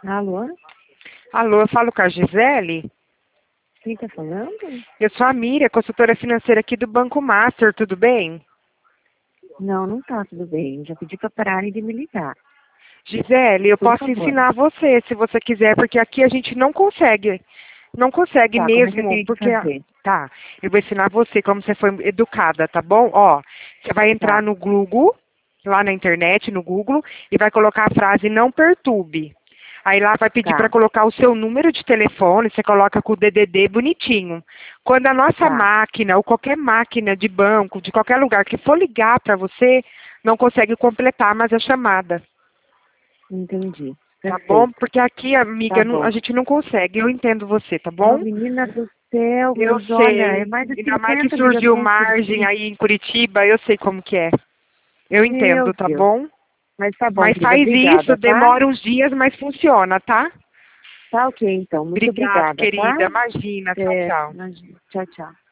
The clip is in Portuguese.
Alô? Alô, eu falo com a Gisele? Quem tá falando? Eu sou a Miriam, consultora financeira aqui do Banco Master, tudo bem? Não, não tá tudo bem. Já pedi pra pararem de me ligar. Gisele, eu Por posso favor. ensinar você, se você quiser, porque aqui a gente não consegue. Não consegue Tá, como é que eu mesmo, tenho que porque... fazer? Tá, eu vou ensinar você como você foi educada, tá bom? Ó, você vai entrar Tá, no Google, lá na internet, no Google, e vai colocar a frase não perturbe. Aí lá vai pedir para tá, colocar o seu número de telefone, você coloca com o DDD bonitinho. Quando a nossa tá. máquina, ou qualquer máquina de banco, de qualquer lugar que for ligar para você, não consegue completar mais a chamada. Entendi. Tá bom? Perfeito. Porque aqui, amiga, Tá bom. a gente não consegue. Eu entendo você, tá Ô, bom? menina do céu, Eu mas olha, é sei. mais de Ainda mais que 50 surgiu ligações por margem dia. aí em Curitiba, eu sei como que é. Eu Meu entendo, tá Deus. bom? Mas tá bom, Mas querida. faz isso, Obrigada, tá? demora uns dias, mas funciona, tá? Tá ok, então. Muito Obrigado, obrigada, tá? querida. Imagina. Tchau, É, tchau. imagina. Tchau, tchau.